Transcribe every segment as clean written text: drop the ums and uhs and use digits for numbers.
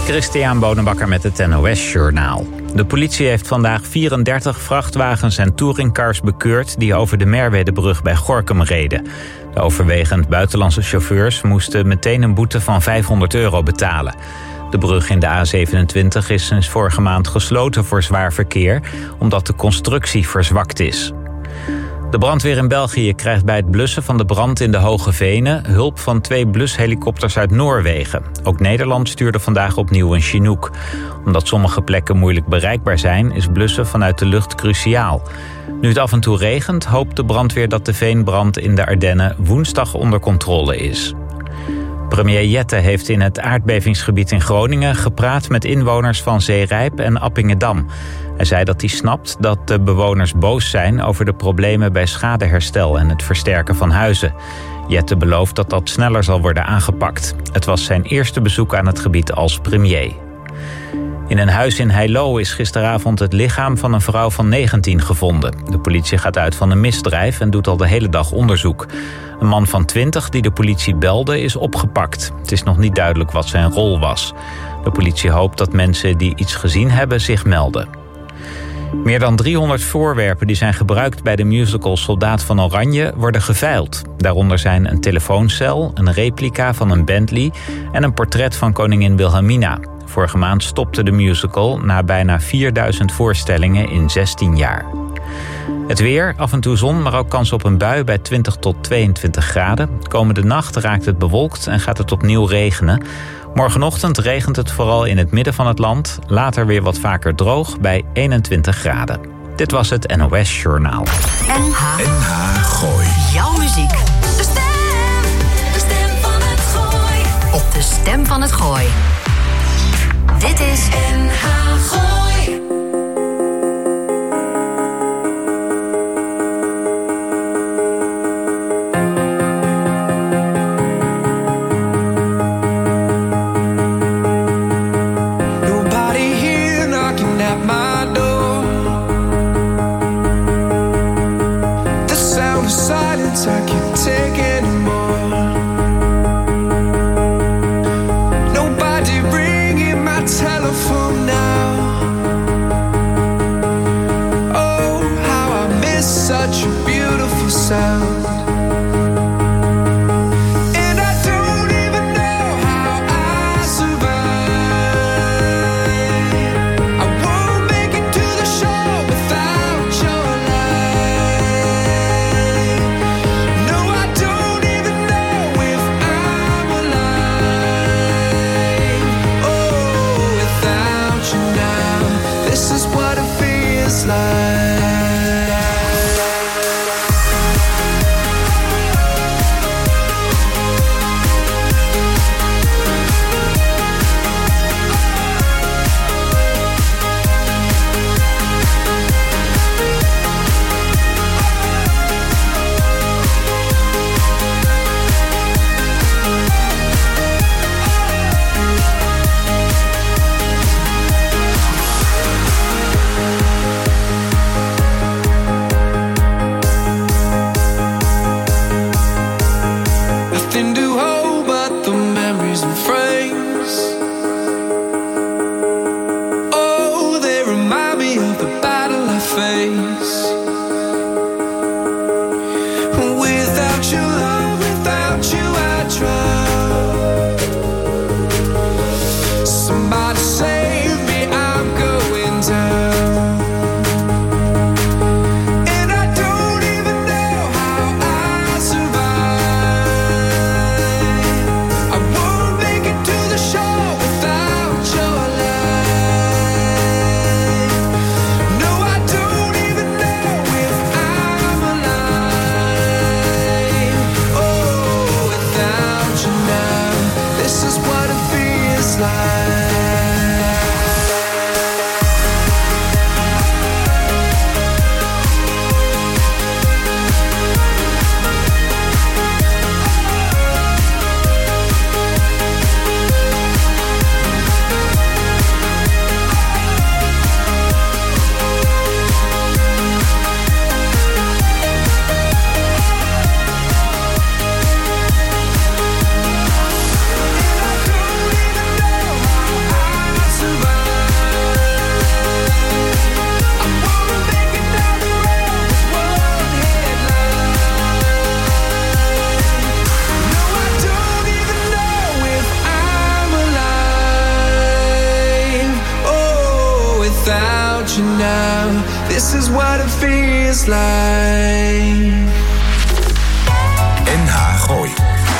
Christian Bonenbakker met het NOS Journaal. De politie heeft vandaag 34 vrachtwagens en touringcars bekeurd die over de Merwedebrug bij Gorinchem reden. De overwegend buitenlandse chauffeurs moesten meteen een boete van €500 betalen. De brug in de A27 is sinds vorige maand gesloten voor zwaar verkeer, omdat de constructie verzwakt is. De brandweer in België krijgt bij het blussen van de brand in de Hoge Venen hulp van 2 blushelikopters uit Noorwegen. Ook Nederland stuurde vandaag opnieuw een Chinook. Omdat sommige plekken moeilijk bereikbaar zijn, is blussen vanuit de lucht cruciaal. Nu het af en toe regent, hoopt de brandweer dat de veenbrand in de Ardennen woensdag onder controle is. Premier Jette heeft in het aardbevingsgebied in Groningen gepraat met inwoners van Zeerijp en Appingedam. Hij zei dat hij snapt dat de bewoners boos zijn over de problemen bij schadeherstel en het versterken van huizen. Jette belooft dat dat sneller zal worden aangepakt. Het was zijn eerste bezoek aan het gebied als premier. In een huis in Heilo is gisteravond het lichaam van een vrouw van 19 gevonden. De politie gaat uit van een misdrijf en doet al de hele dag onderzoek. Een man van 20 die de politie belde is opgepakt. Het is nog niet duidelijk wat zijn rol was. De politie hoopt dat mensen die iets gezien hebben zich melden. Meer dan 300 voorwerpen die zijn gebruikt bij de musical Soldaat van Oranje worden geveild. Daaronder zijn een telefooncel, een replica van een Bentley en een portret van koningin Wilhelmina. Vorige maand stopte de musical na bijna 4000 voorstellingen in 16 jaar. Het weer, af en toe zon, maar ook kans op een bui bij 20 tot 22 graden. Komende nacht raakt het bewolkt en gaat het opnieuw regenen. Morgenochtend regent het vooral in het midden van het land. Later weer wat vaker droog bij 21 graden. Dit was het NOS Journaal. NH Gooi. Jouw muziek. De stem van het Gooi. Op de stem van het Gooi. Dit is NH Gooi. you now. This is what it feels like. NH Gooi.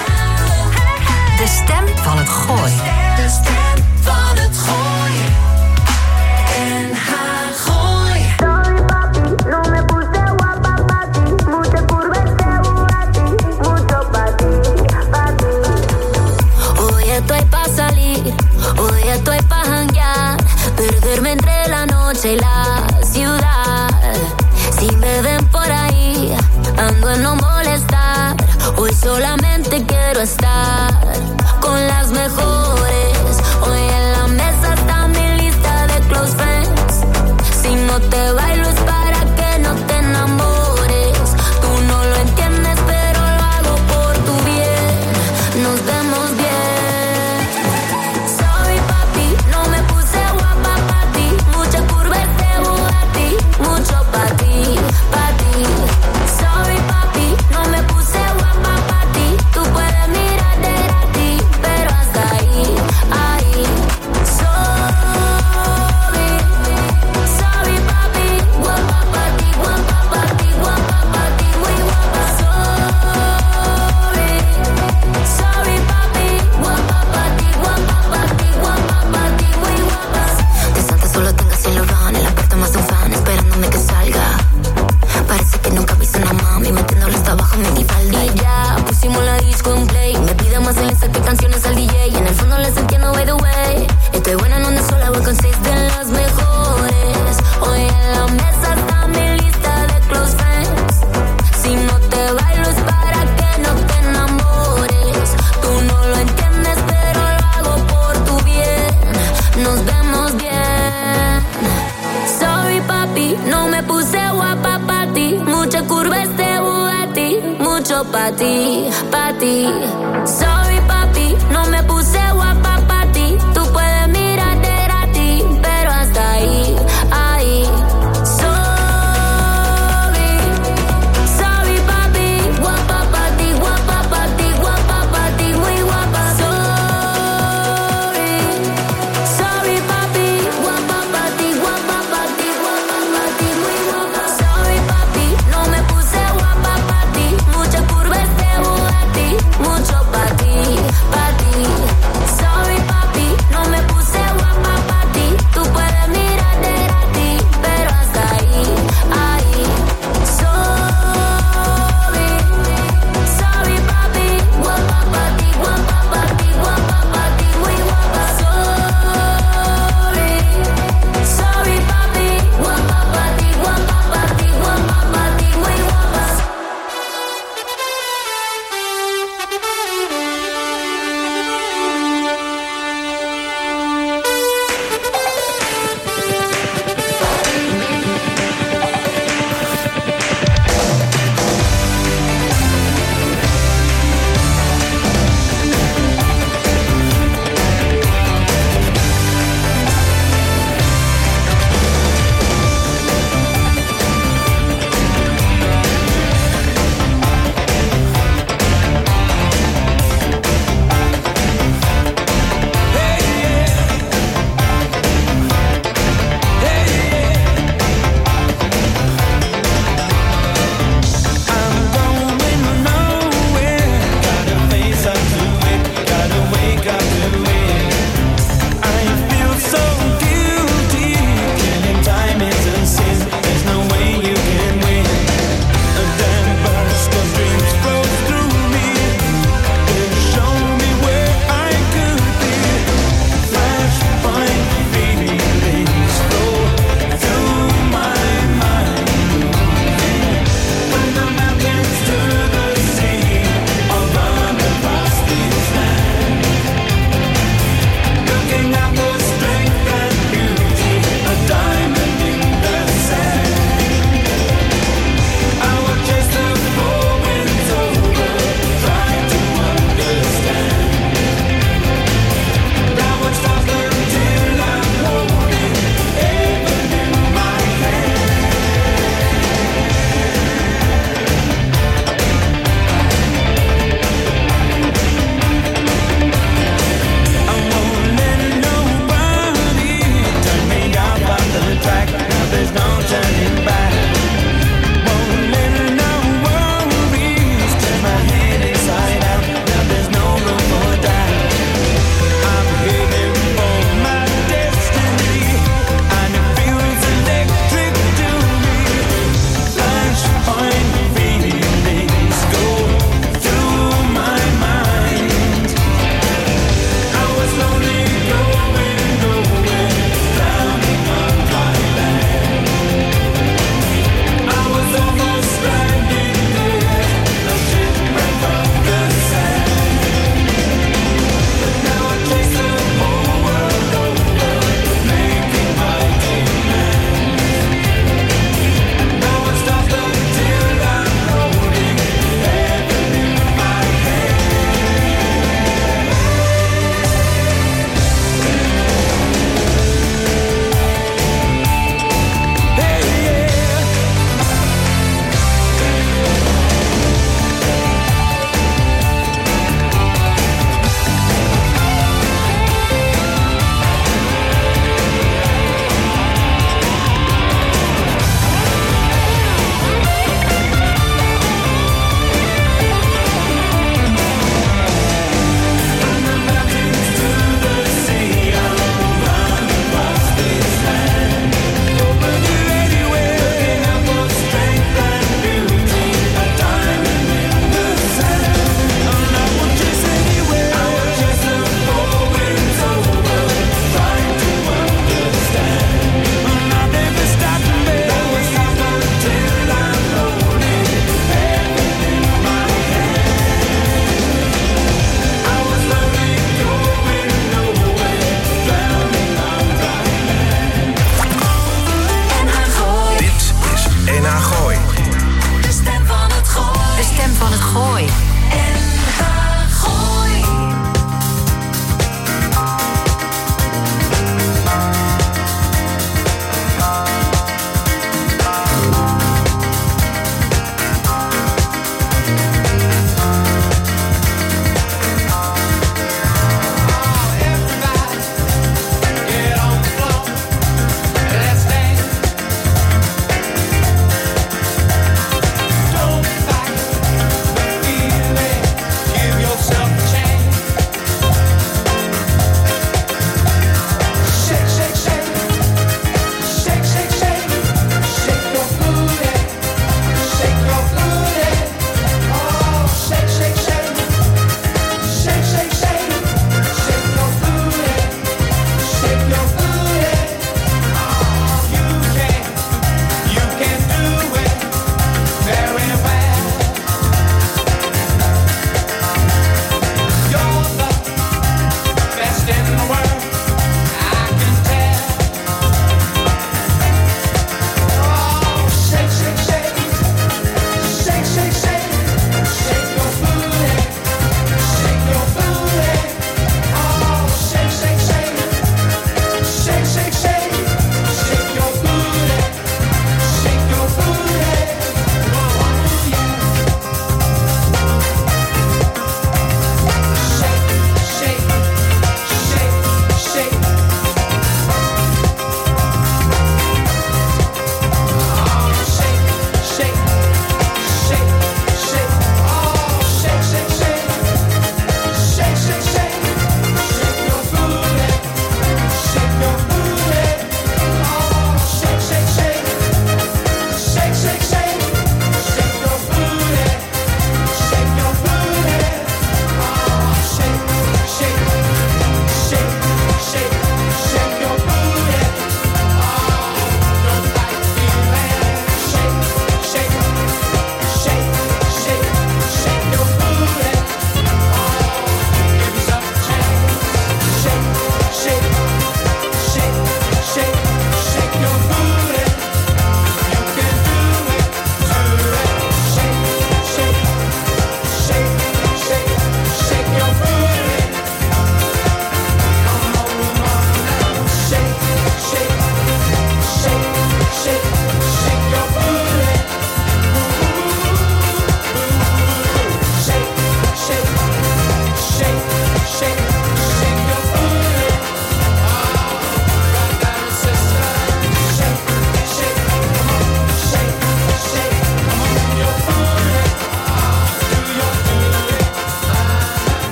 De stem van het Gooi. De stem van het Gooi. NH Gooi. Sorry papi, no me puse guapa pa' ti. Mucha curva este Bugatti, mucho pa' ti, pa' ti. Hoy estoy pa' salir, hoy estoy pa' janguear, perderme entre la noche y la ciudad. Si me ven por ahí, ando en no molestar. Hoy solamente quiero estar con las mejores. Hoy en la mesa está mi lista de close friends. Si no te bailo es para que no te enamores. Tú no lo entiendes, pero lo hago por tu bien. Nos vemos bien. Sorry papi, no me puse guapa pa' ti. Mucha curva este Bugatti, mucho pa' ti, pa' ti. Sorry papi, no me puse guapa pa' ti. Tú puedes mirar de gratis, pero hasta ahí, ahí. Sorry papi, guapa pa' ti, guapa pa' ti, guapa pa' ti, muy guapa. Sorry papi, guapa pa' ti, guapa pa' ti, guapa pa' ti, muy guapa. De Santa solo tengo Saint Laurent en la puerta más de un fan esperándome que salga. Parece que nunca viste una mami metiéndole hasta abajo en mi falda. Y ya pusimos la disco en play. Me pide más el que canciones al DJ. Y en el fondo les entiendo by the way. Estoy buena en una sola, voy con 6 de las mejores. Hoy en la mesa está mi lista de close friends. Si no te bailo es para que no te enamores. Tú no lo entiendes, pero lo hago por tu bien. Nos vemos bien. Sorry papi, no me puse guapa pa' ti. Mucha curva este Bugatti, mucho pa' ti, pa' ti. Sorry papi, no me puse guapa pa' ti. Tú puedes mirar de gratis, pero hasta ahí, ahí. Sorry papi, guapa pa' ti, guapa pa' ti, guapa pa' ti, muy guapa. Sorry papi, guapa pa' ti, guapa pa' ti, guapa pa' ti, muy guapa. Sorry papi, no me puse guapa pa' ti. Mucha curva este Bugatti, mucho pa' ti,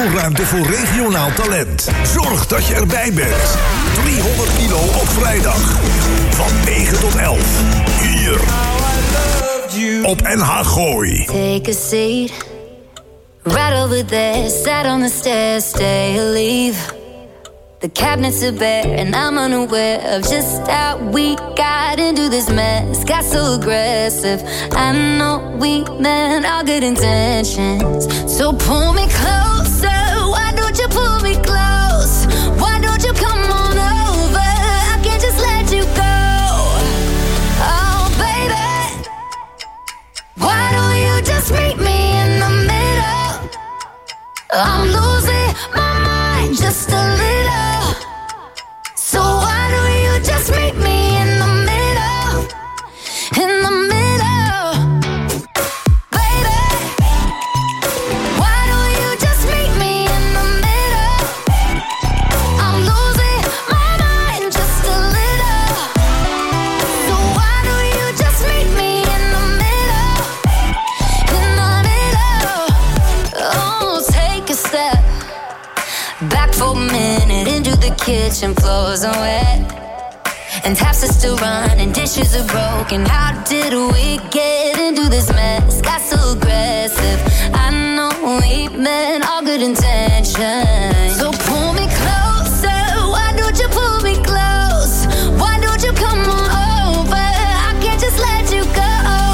ruimte voor regionaal talent. Zorg dat je erbij bent. 300 kilo op vrijdag. Van 9 tot 11. Hier. Op NH Gooi. Take a seat. Right over there. Sat on the stairs. Stay or leave. The cabinets are bare and I'm unaware of just how we got into this mess. Got so aggressive. I know we meant all good intentions. So pull me closer. Why don't you pull me close? Why don't you come on over? I can't just let you go. Oh baby, why don't you just meet me in the middle? I'm losing my mind just a little. So why don't you just meet me in the middle? In the middle, baby. Why don't you just meet me in the middle? I'm losing my mind just a little. So why don't you just meet me in the middle? In the middle. Oh, take a step back for a minute into the kitchen, floors are wet and taps are still running, dishes are broken. How did we get into this mess? Got so aggressive. I know we meant all good intentions. So pull me closer. Why don't you pull me close? Why don't you come on over? I can't just let you go.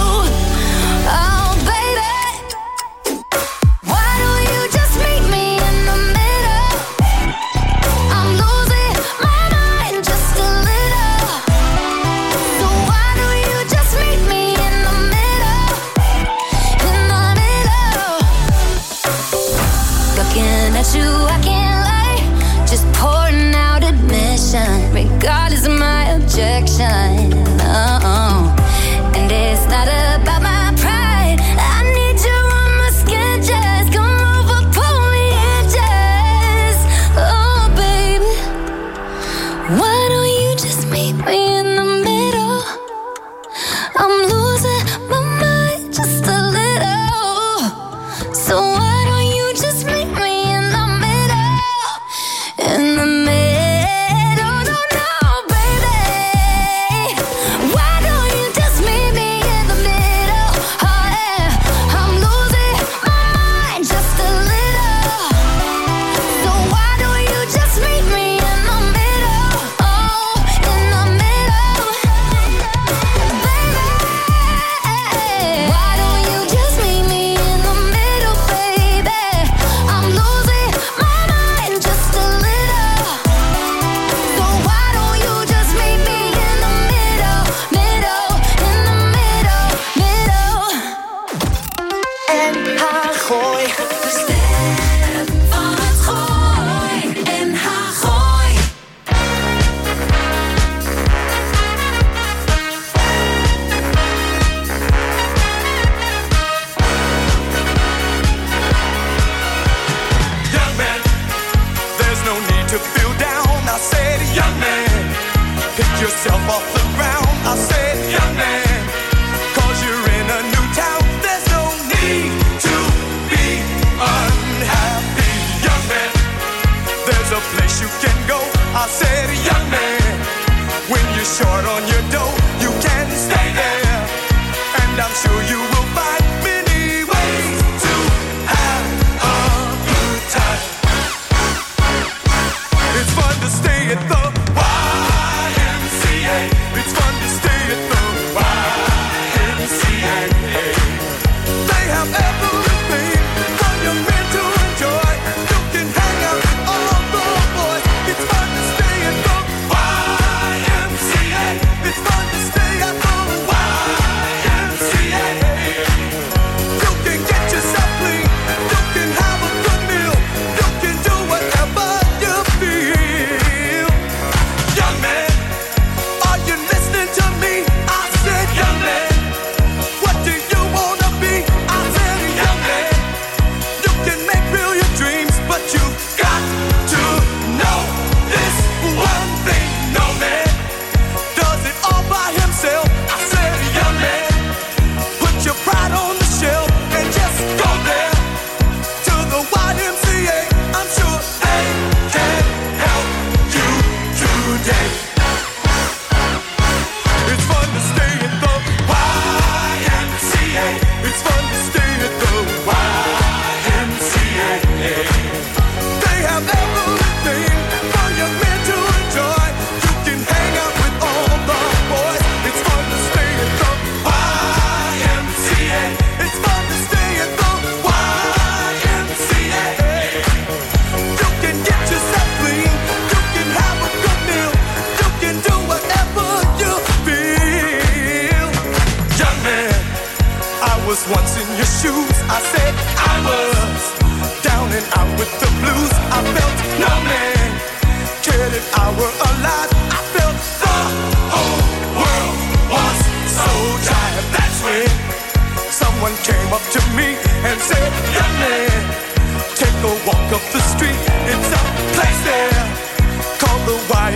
Oh baby, why don't you just meet me in the middle? I'm losing my mind just a little. So why don't you just meet me in the middle? In the middle. Looking at you, I can't lie. Just pouring out admission, regardless of my objection. Oh, and it's not about my pride. I need you on my skin, just come over, pull me in, just. Oh, baby, why don't you just meet me in the middle? I'm losing my mind just a little. So why don't you just meet me in the middle? In the middle, no, no, baby. Why don't you just meet me in the middle? Oh yeah, I'm losing my mind just a little. So why don't you just meet me in the middle? Oh, in the middle, baby. Why don't you just meet me in the middle, baby? I'm losing my mind just a little. So why don't you just meet me in the middle, middle, in the middle, middle? NH Gooi. De stem van het Gooi. NH Gooi. Young man, there's no need to feel down. I said, young man, pick yourself off the ground. I said, young man, 'cause you're in a new town. There's no need to be unhappy. Young man, there's a place you can go. I said, young man, when you're short on your dough, you can stay there. And I'm sure you will find many ways to have a good time. It's fun to stay at the YMCA. It's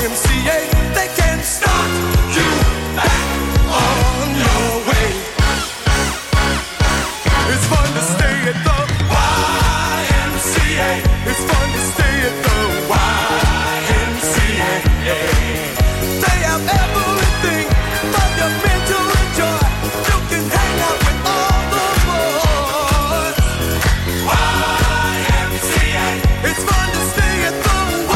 YMCA, they can start you back on your way. It's fun to stay at the YMCA. It's fun to stay at the YMCA. They have everything from your mental enjoy. You can hang out with all the boys. YMCA. It's fun to stay at the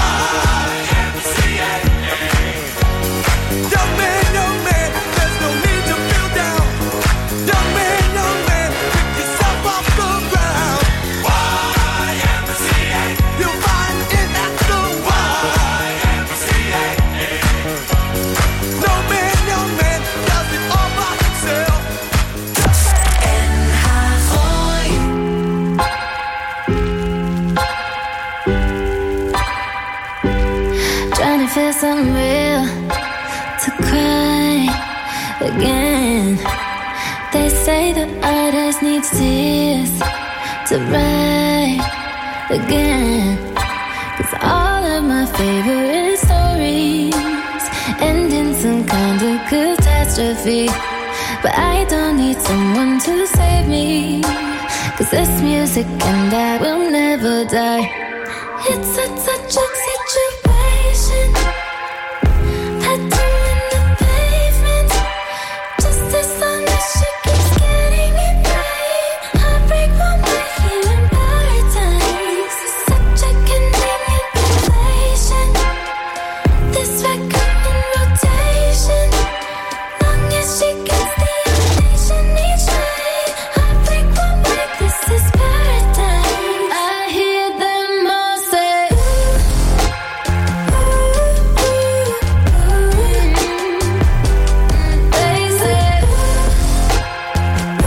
YMCA. Young man, there's no need to feel down. Young man, pick yourself off the ground. YMCA. You'll find it at the YMCA. No man, young man, does it all by himself. Trying to feel something real, to cry again. They say that artists need tears to write again. 'Cause all of my favorite stories end in some kind of catastrophe. But I don't need someone to save me, 'cause this music and I will never die. It's such a situation. Pattern in the pavement. Just as long as she keeps getting it right. Heartbreak won't be here in paradise. Such a convenient revelation. This record in rotation. Long as she gets the ovation each night. Heartbreak won't make this is paradise. I hear them all say, ooh, ooh, ooh, ooh. They say, ooh,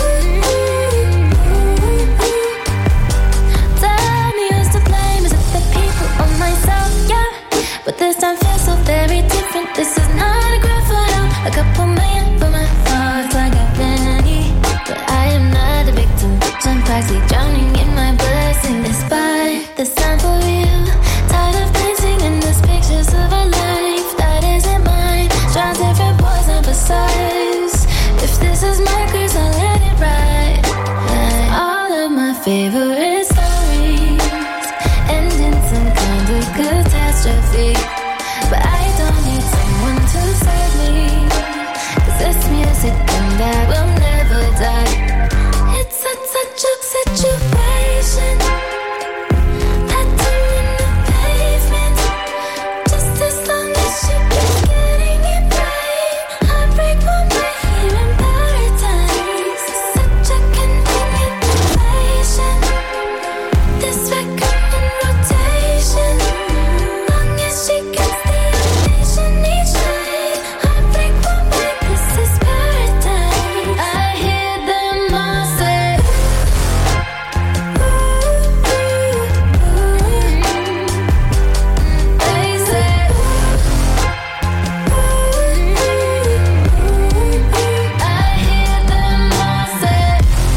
ooh, ooh. Tell me who's to blame, is it the people or myself? Yeah, but this time feels so very different. This is not a grand photo. A couple million for my heart like a penny. But I am not a victim. I'm practically drowning in my blessing. Despite the sign for real. Tired of dancing in these pictures of a life that isn't mine. Trying different boys emphasize. If this is my curse, I'll let it ride. Like all of my favorite stories end in some kind of catastrophe. But I don't need someone to save me, 'cause this music and I will never die. It's such a situation. Pattern in the pavement. Just as long as she keeps getting it right. Heartbreak won't be here in paradise. Such a convenient revelation. This record in rotation. Long as she gets the ovation each night. Heartbreak won't make this is paradise. I hear them all say, ooh, ooh, ooh. They say, ooh, ooh, ooh. I hear them all say,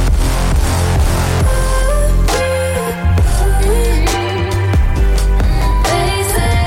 ooh, ooh, ooh. They say,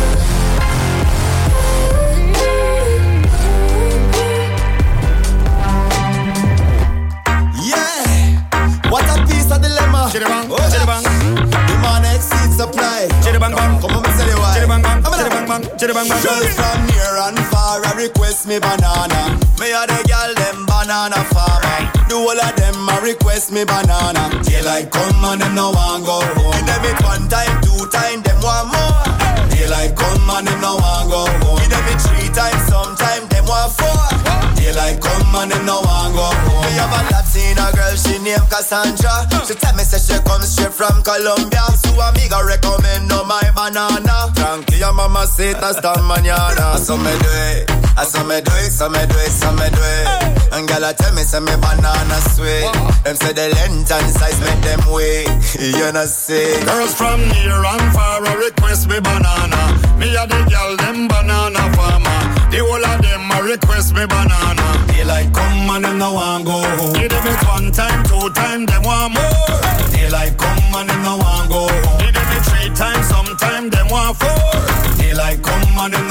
Yeah, what a piece of dilemma. Chitty-bang, Oh, chitty-bang. demand exceeds supply. Chitty-bang, bang. Come on, me tell you why. Chitty-bang, bang. Come on. Chitty-bang, bang. Chitty-bang, bang. Girls from near and far a request me banana. Me a the girl them banana farmer. The whole of them a request me banana. Daylight come and them no want go home. Give them it one time, two time, them want more. Daylight come and them no want go home. Give them it three times, sometime them want four. Daylight come and them no want go home. Me have a Latina girl, she named Cassandra. She tell me say she comes straight from Colombia. So amiga recommend no my banana. Tranquilla mamacita hasta mañana. So me do it, so me do it, so me do it, so me do it. And girl tell me say me banana sweet. Them say the length and size make them wait. You know see. Girls from near and far a request me banana. Me a the girl them banana farmer. The whole of them a request me banana. Daylight come and them no want go home. Give them it one time, two time, them want more. Daylight come and them no want go home. Give them it three times, sometime them want four. Daylight come and them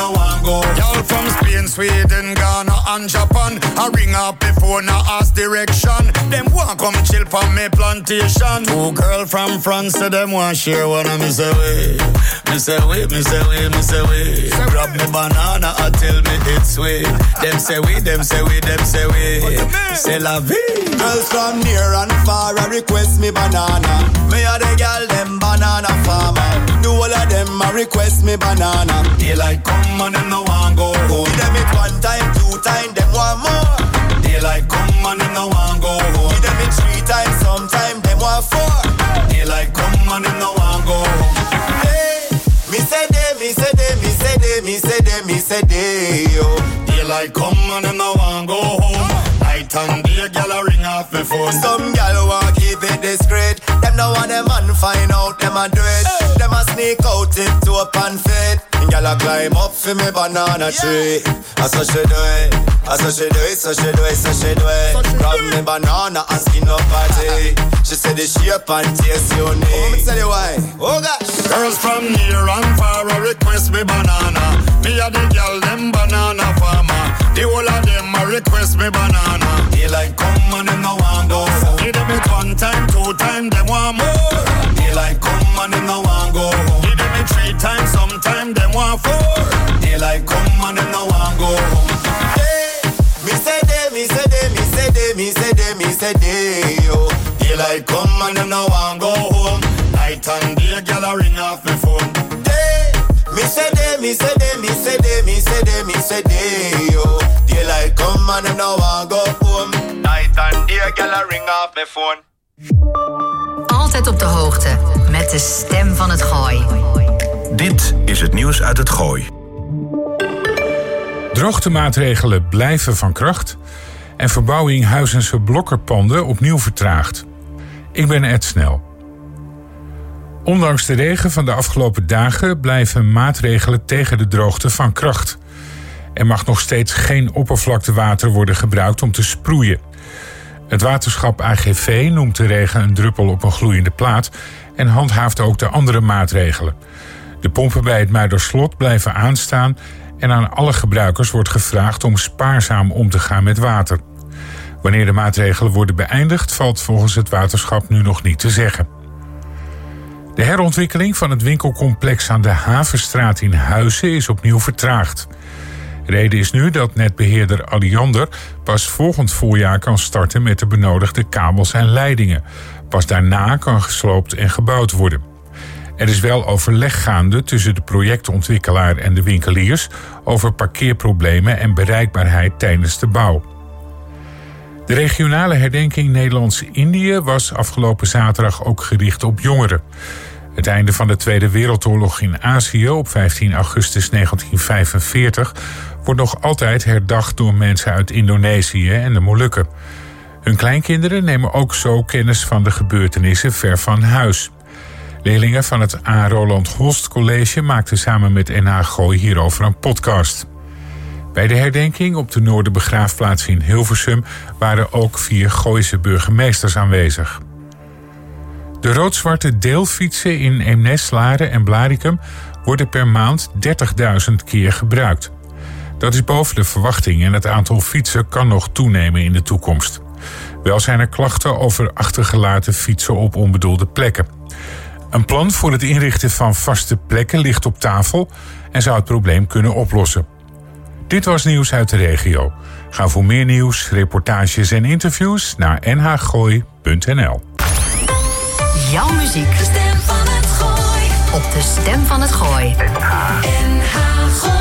I ring up before now ask direction. Them want come chill from me plantation. Two girl from France, so them want share one of me say way. Me say way, me say way, me say way. Grab me banana and tell me it's way. Them say we, them say we, them say we. Say la vie. Girls from near and far a request me banana. Me a the girl them banana farmer. Do all of them a request me banana. They like come and them no want go home. Give them it one time, two time, them want more. They like come and them no want go home. Give them it three times, sometime them want four. They like come and them no want go home. Hey, me say they, me say they, me say they, me say they, me say they, yo. They like come and them no want go home. Night and day, gyal a ring off me phone. Some gyal want keep it discreet. Them no want them man find out them a do it. Hey. Them a sneak out it to up and fit. And gyal a climb up for me banana tree. I so she do it, I so she do it, so she do it, so she do it. Grab me banana and skin up her tea. She said the shape and taste unique. Oh, me tell you why. Oh gosh. Girls from near and far a request me banana. Me a the gyal them banana farmer. The whole of them a request me banana. They like come and them no want go. Give them it one time, two time, them want more. They like come and them no want go. Give them it three times, sometime them want four. They like come and them no want go. Hey, me say they, me say they, me say they, me say they, me say they, yo. They like come and them no want go home. Night and day, gyal a ring off me phone. Hey, me say they, me say they, me say they, me say they, me say they, yo. They like come and them no want go home. Night and day, gyal a ring off me phone. Altijd op de hoogte met de stem van het Gooi. Dit is het nieuws uit het Gooi. Droogtemaatregelen blijven van kracht en verbouwing Huizense blokkerpanden opnieuw vertraagd. Ik ben Ed Snel. Ondanks de regen van de afgelopen dagen blijven maatregelen tegen de droogte van kracht. Er mag nog steeds geen oppervlaktewater worden gebruikt om te sproeien. Het waterschap AGV noemt de regen een druppel op een gloeiende plaat en handhaaft ook de andere maatregelen. De pompen bij het Muiderslot blijven aanstaan en aan alle gebruikers wordt gevraagd om spaarzaam om te gaan met water. Wanneer de maatregelen worden beëindigd, valt volgens het waterschap nu nog niet te zeggen. De herontwikkeling van het winkelcomplex aan de Havenstraat in Huizen is opnieuw vertraagd. Reden is nu dat netbeheerder Alliander pas volgend voorjaar kan starten met de benodigde kabels en leidingen. Pas daarna kan gesloopt en gebouwd worden. Er is wel overleg gaande tussen de projectontwikkelaar en de winkeliers over parkeerproblemen en bereikbaarheid tijdens de bouw. De regionale herdenking Nederlands-Indië was afgelopen zaterdag ook gericht op jongeren. Het einde van de Tweede Wereldoorlog in Azië op 15 augustus 1945 wordt nog altijd herdacht door mensen uit Indonesië en de Molukken. Hun kleinkinderen nemen ook zo kennis van de gebeurtenissen ver van huis. Leerlingen van het A. Roland Holst College maakten samen met NH Gooi hierover een podcast. Bij de herdenking op de Noorderbegraafplaats in Hilversum waren ook 4 Gooise burgemeesters aanwezig. De rood-zwarte deelfietsen in Eemnes, Laren en Blaricum worden per maand 30.000 keer gebruikt. Dat is boven de verwachting en het aantal fietsen kan nog toenemen in de toekomst. Wel zijn er klachten over achtergelaten fietsen op onbedoelde plekken. Een plan voor het inrichten van vaste plekken ligt op tafel en zou het probleem kunnen oplossen. Dit was nieuws uit de regio. Ga voor meer nieuws, reportages en interviews naar nhgooi.nl. Jouw muziek. De stem van het Gooi. Op de stem van het Gooi. NH Gooi.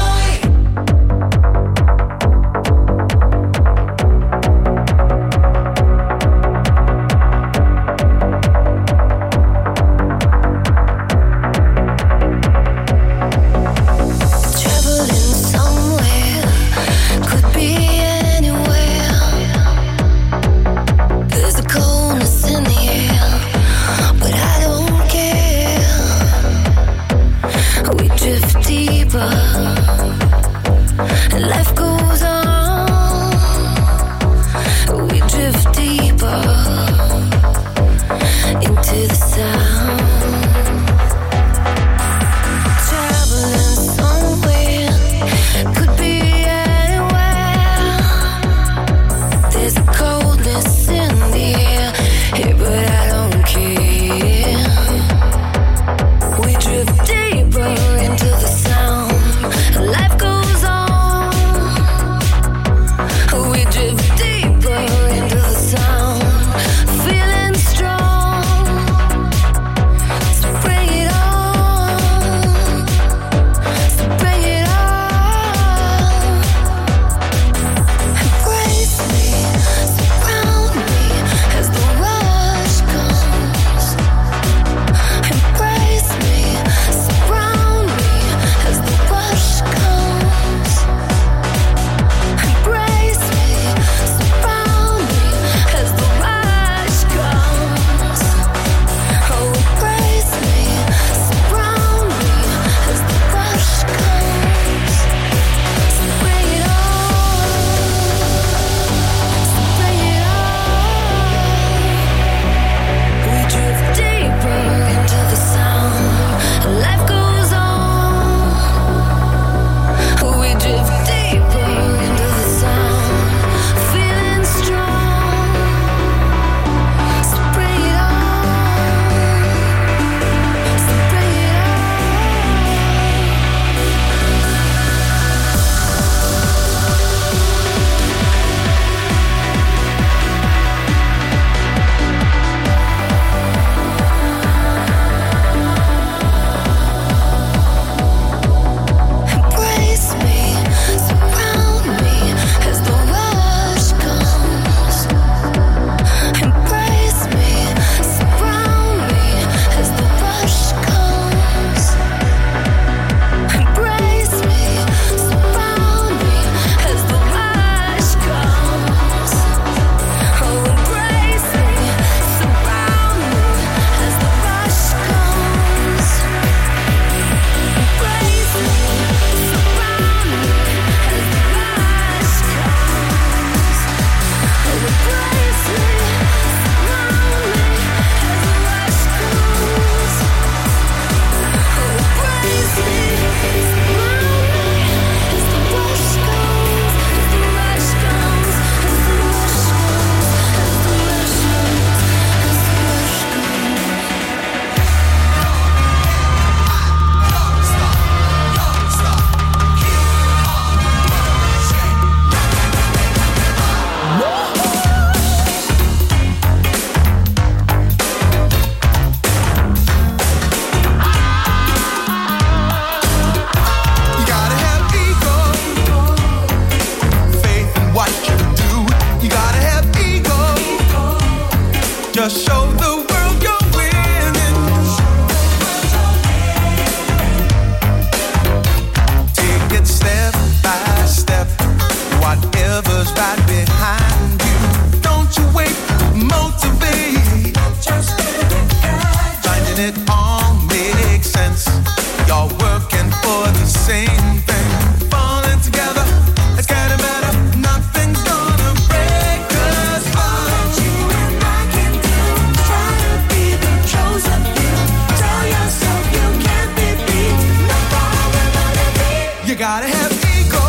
You're working for the same thing. Falling together, it's kinda matter. Nothing's gonna break us apart. You and I can do. Try to be the chosen few. Tell yourself you can't be beat. No problem, you gotta have ego.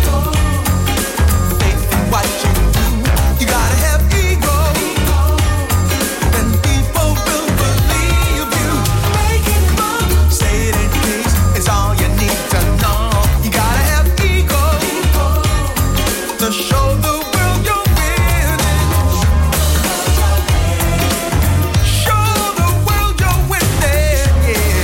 Faith in what you do. You gotta have ego. Then people will believe you. make it more. Say it in case, it's all you need to know. You gotta have ego to show the world you're winning. Show the world you're winning, yeah.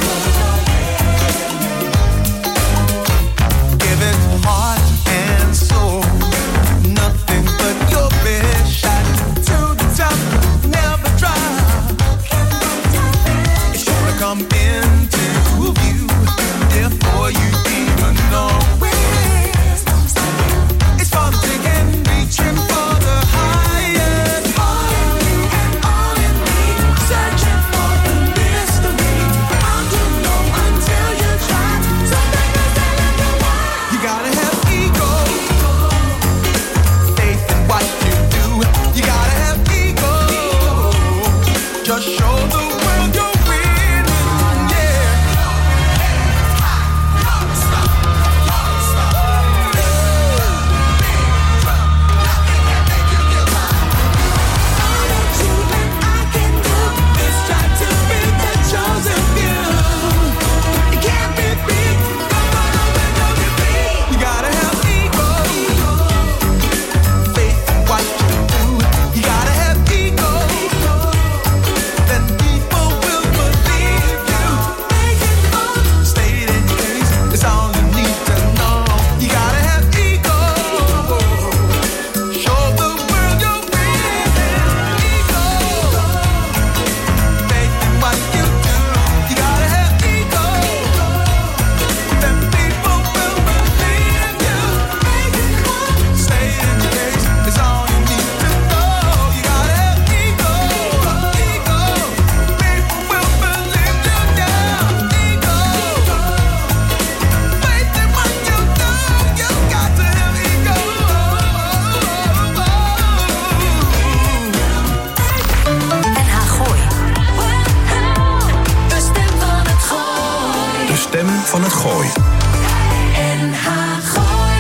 Give it heart and soul, nothing but your best shot. To the top, never drop. It's sure to come into view before you even know it. It's for the taking, reaching for the highest. All in you and all in me. Searching for the mystery. How to know until you try. Something is telling you why. You gotta have ego, faith in what you do. You gotta have ego, just show the world you're winning, yeah. All that you and I can do is try to be the chosen few. You can't be beat. Come on, don't get beat. You gotta have ego, faith in what you do. You gotta have ego, then people will believe you. Make it more. State in case, it's all you need to know. You gotta have ego, show the world you're winning. Ego, faith in what you do. You gotta have ego, then people will believe you. Make it more. State in case, it's all you need to know. You gotta have ego, ego, people will believe you now. Ego, faith in what you do. You got to have ego. NH Gooi. De stem van het gooi. De stem van het gooi. NH Gooi.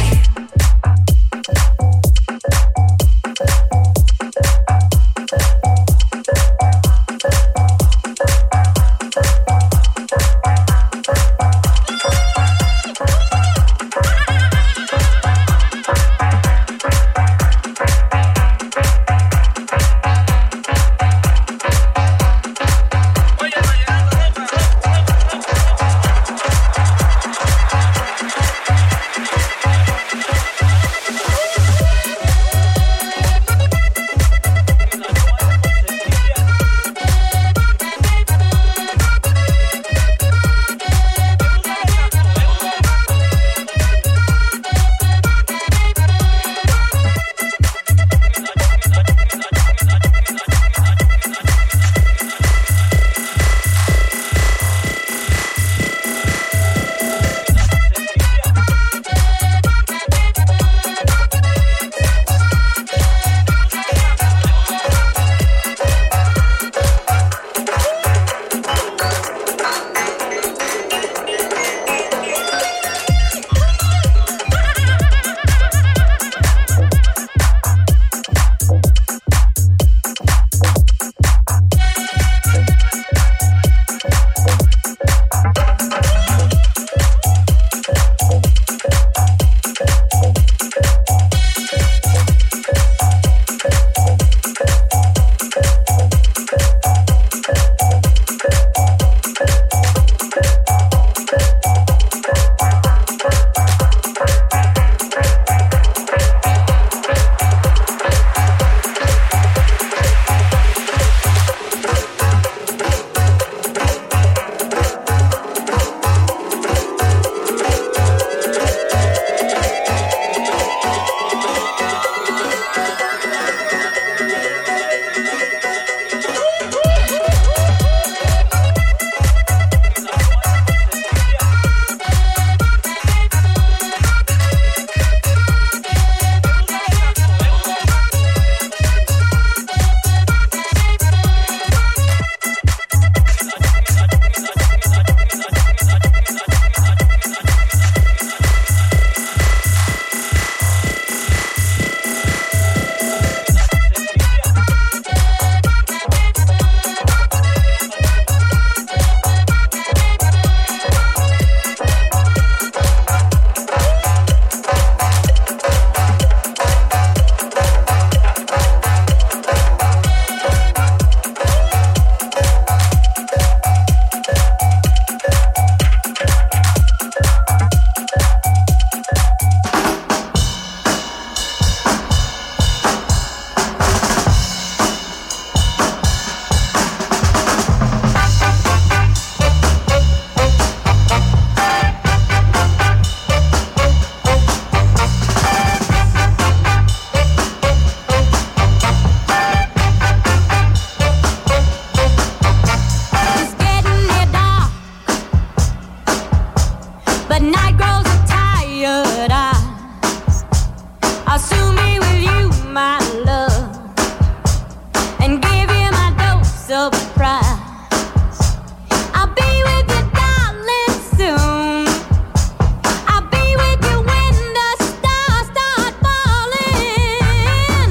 but night grows tired eyes. I'll soon be with you, my love, and give you my dose of pride. I'll be with you, darling, soon. I'll be with you when the stars start falling.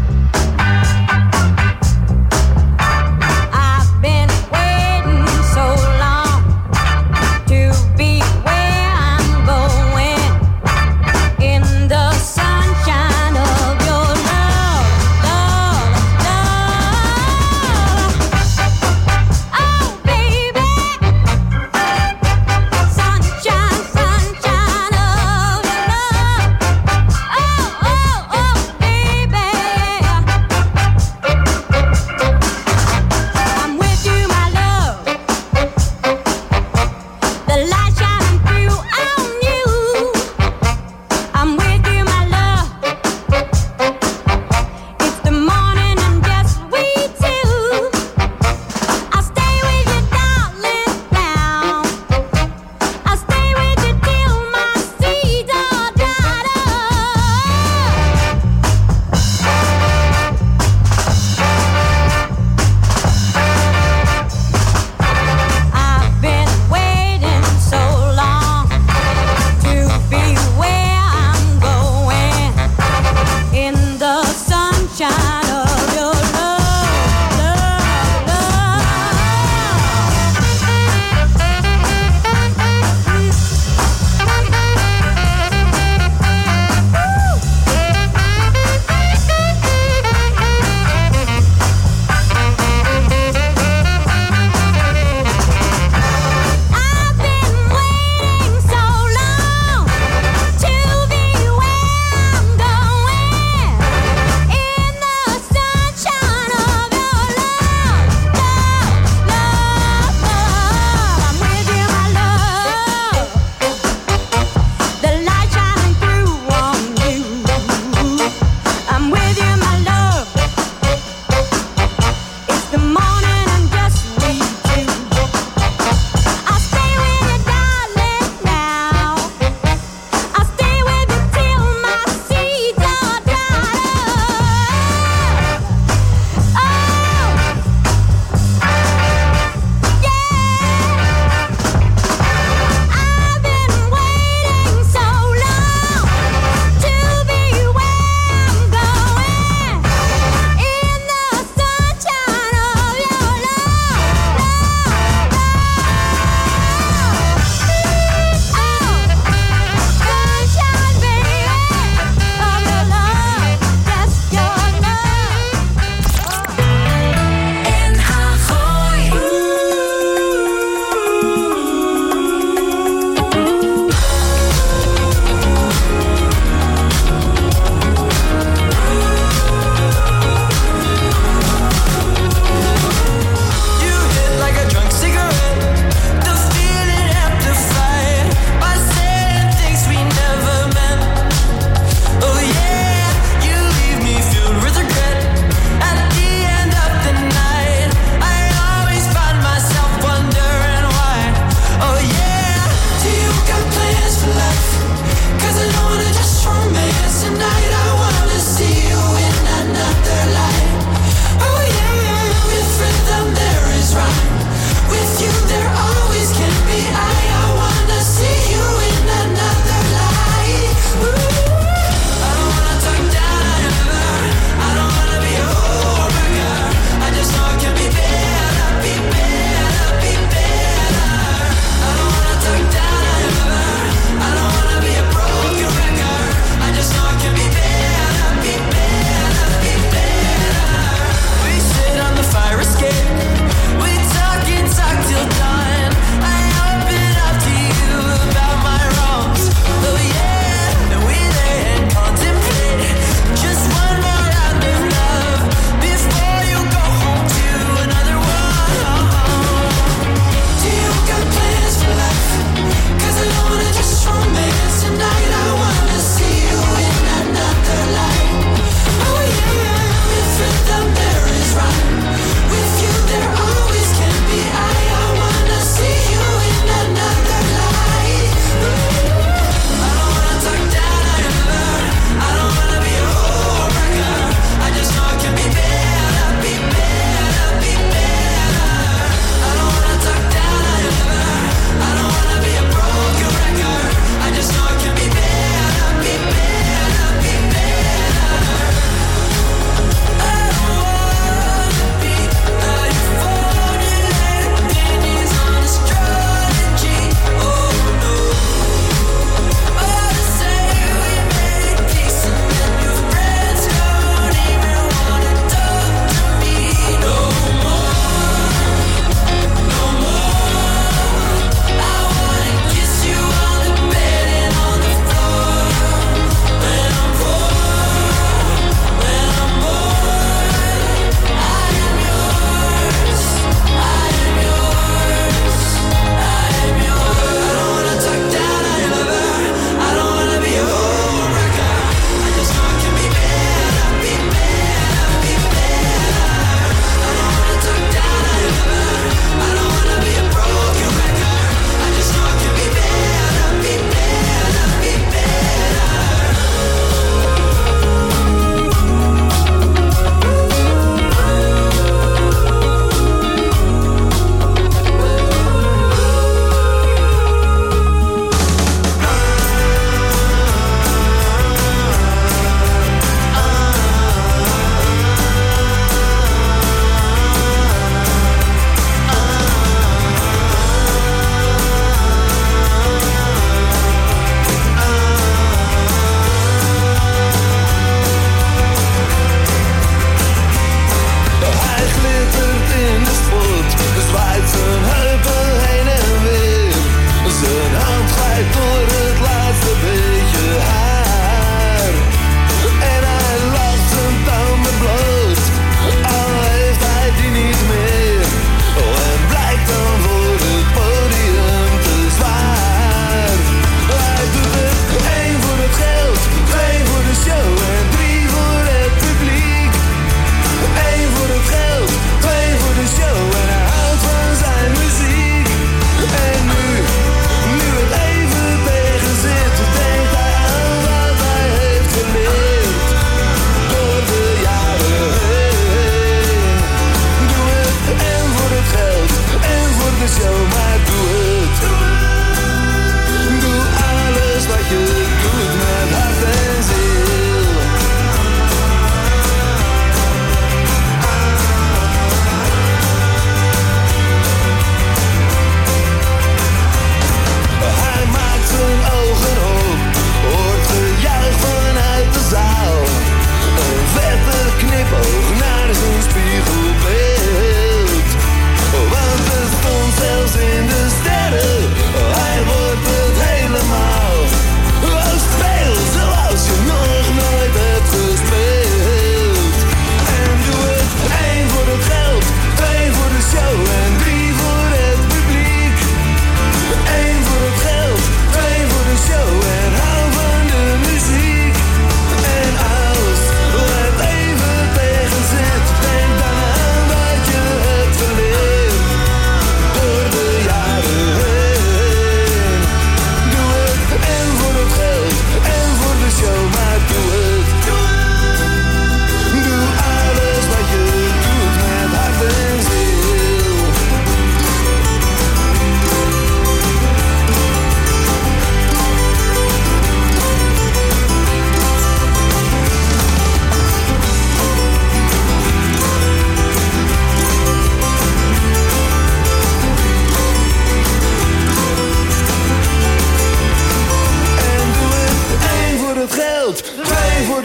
I've been waiting so long to be where I'm going.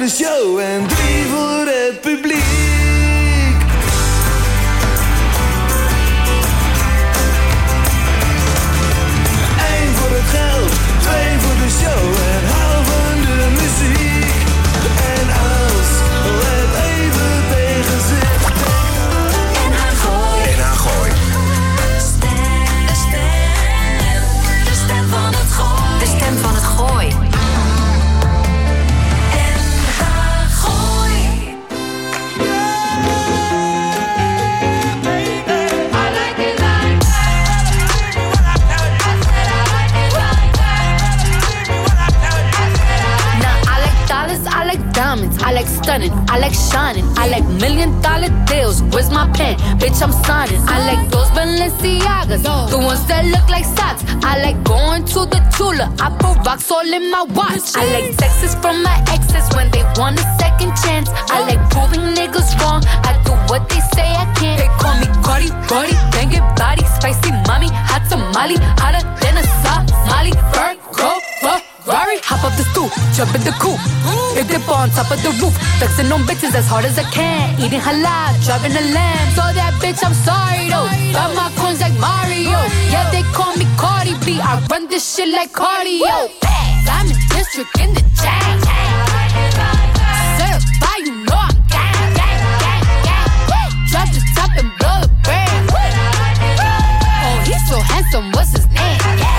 de show en 3 voor het publiek. 1 voor het geld, 2 voor de show en hou van de muziek. En als het even tegen zit. En haar gooi. En haar gooi. De stem van het gooi. De stem van het gooi. En haar gooi. I like it like Now I like dollars, I like diamonds, I like stunning, I like shining, I like $1 million deals. Where's my pen? Bitch, I'm signing. I like those Balenciagas, the ones that look like socks. I like going to the Tula. I put rocks all in my watch. I like texts from my exes when they want a second chance. I like proving niggas wrong. I do what they say I can't. They call me Cardi, Cardi, banging body, spicy mommy, hot tamale, hotter than a Somali. Virgo, Ferrari, hop up the stoop, jump in the coupe. If dip on top of the roof, flexing on bitches as hard as I can. Eating halal, driving a lamb. So that bitch, I'm sorry though. Got my coins like Mario. Yeah, they call me Cardi B. I run this shit like cardio. Diamond District in the chain. Certified, you know I'm gang, gang, gang, gang. Drop the top and blow the brand. Oh, he's so handsome, what's his name?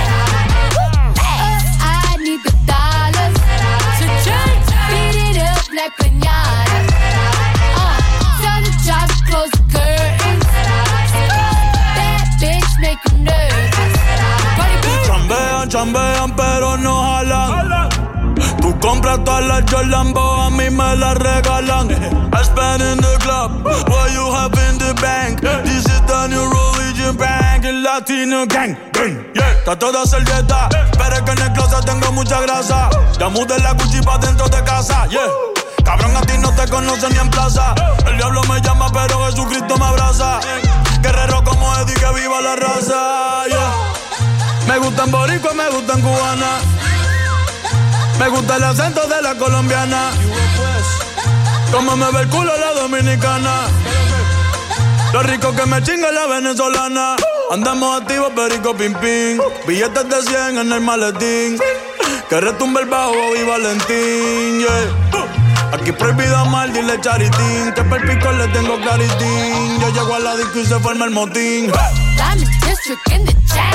I need the dollars to change. Beat it up like piñata. Tell the job to close the curtains. That bitch make you nervous. Chambean, chambean, pero no jalan. Tú compras todas las Jolambo, a mí me las regalan. I spend in the club, what you have in the bank. This is the new religion bank, el latino gang. Yeah, está toda servieta, pero es que en el closet tengo mucha grasa. Ya mudé la Gucci pa' dentro de casa, yeah. Cabrón, a ti no te conocen ni en plaza. El diablo me llama, pero Jesucristo me abraza. Guerrero como Eddie, que viva la raza, yeah. Me gustan boricua, me gustan cubana. Me gusta el acento de la colombiana. Como me ve el culo la dominicana. Lo rico que me chinga la venezolana. Andamos activos, perico, pim, pim. Billetes de 100 en el maletín. Que retumbe el bajo y Valentín, yeah. Aquí prohibido mal, dile charitín. Que per pico le tengo claritín. Yo llego a la disco y se forma el motín. Diamond District in the chain.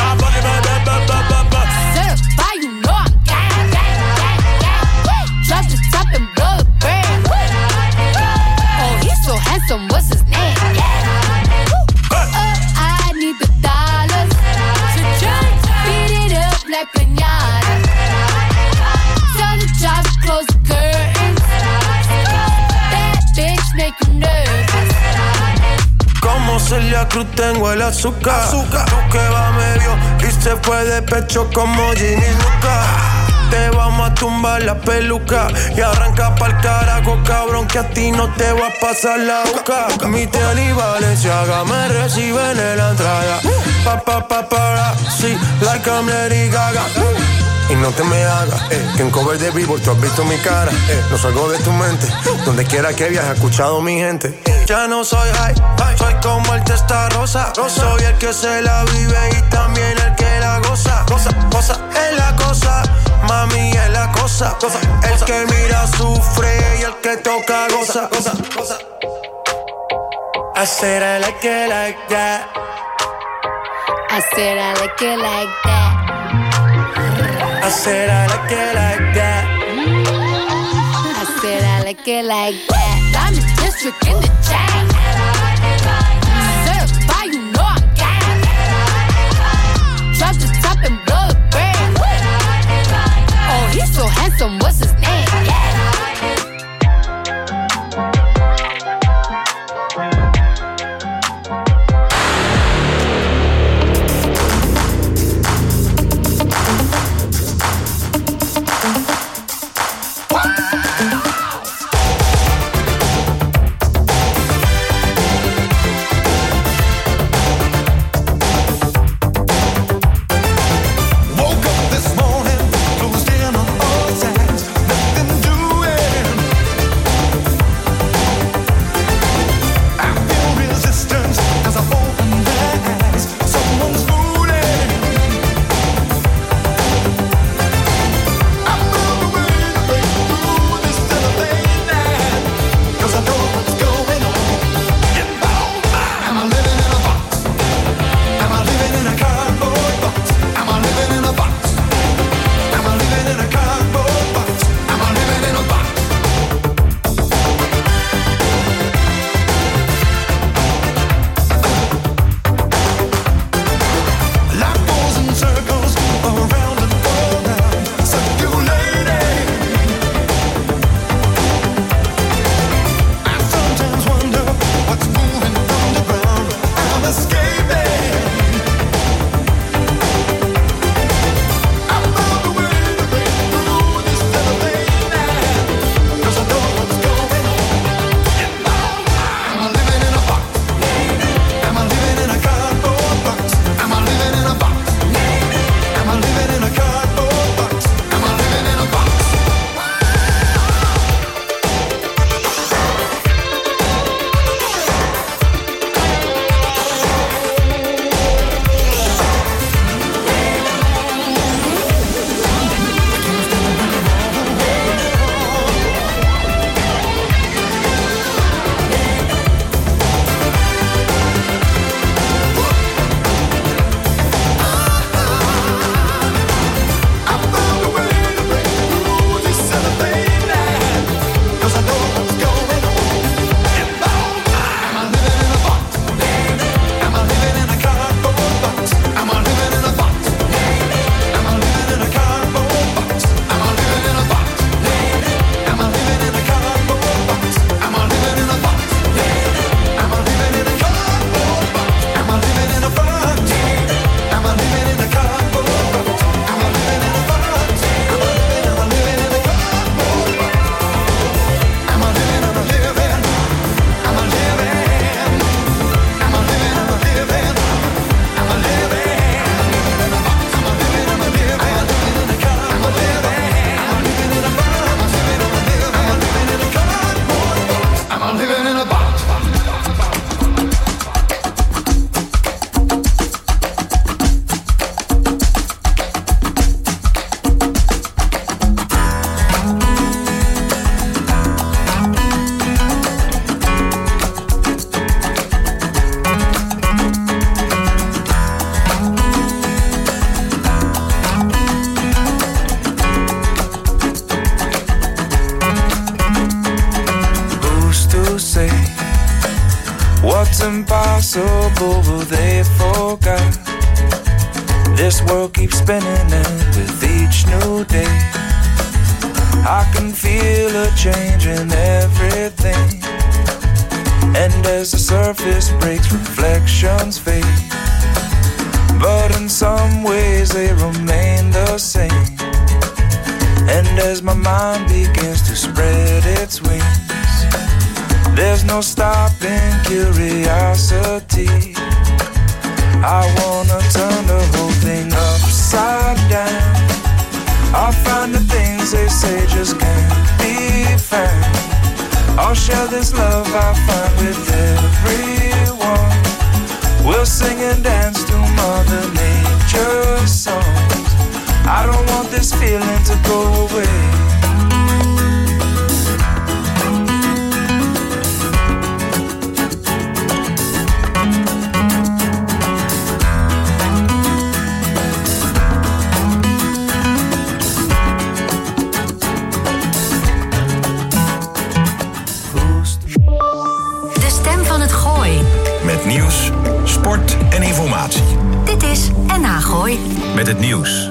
Certified, you know I'm gang, gang, gang, gang. Drop the top and blow the brand. Oh, he's so handsome, what's his name? I need the dollars to change. Beat it up like piñata. Tell the job to close the curtains. That bitch make you nervous. Como Celia Cruz tengo el azúcar. Tú que va medio y se fue de pecho como Ginny Luca. Te vamos a tumbar la peluca y arranca pa'l carajo, cabrón, que a ti no te va a pasar la boca. Mi tele y Valenciaga me reciben en la entrada. Para, sí, like I'm Lady Gaga. Y no te me hagas, que en cover de Billboard tú has visto mi cara. No salgo de tu mente, donde quiera que viajes, he escuchado mi gente. Ya no soy high, soy como el testa rosa. Soy el que se la vive y también el que la goza. Cosa, es la cosa, mami es la cosa. El que mira sufre y el que toca goza. I said I like it like that. I said I like it like that. I said I like it like that. I said I like it like that. Diamond District in the chain. Certified, you know I'm gang. Drop the top and blow the brand. Oh, he's so handsome, what's his name? impossible, well they forgot. This world keeps spinning and with each new day I can feel a change in everything. And as the surface breaks, reflections fade, but in some ways they remain the same. And as my mind begins to spread its wings, there's no stopping curiosity. I wanna turn the whole thing upside down. I'll find the things they say just can't be found. I'll share this love I find with everyone. We'll sing and dance to Mother Nature's songs. I don't want this feeling to go away. De stem van het Gooi. Met nieuws, sport en informatie. Dit is NH Gooi. Met het nieuws.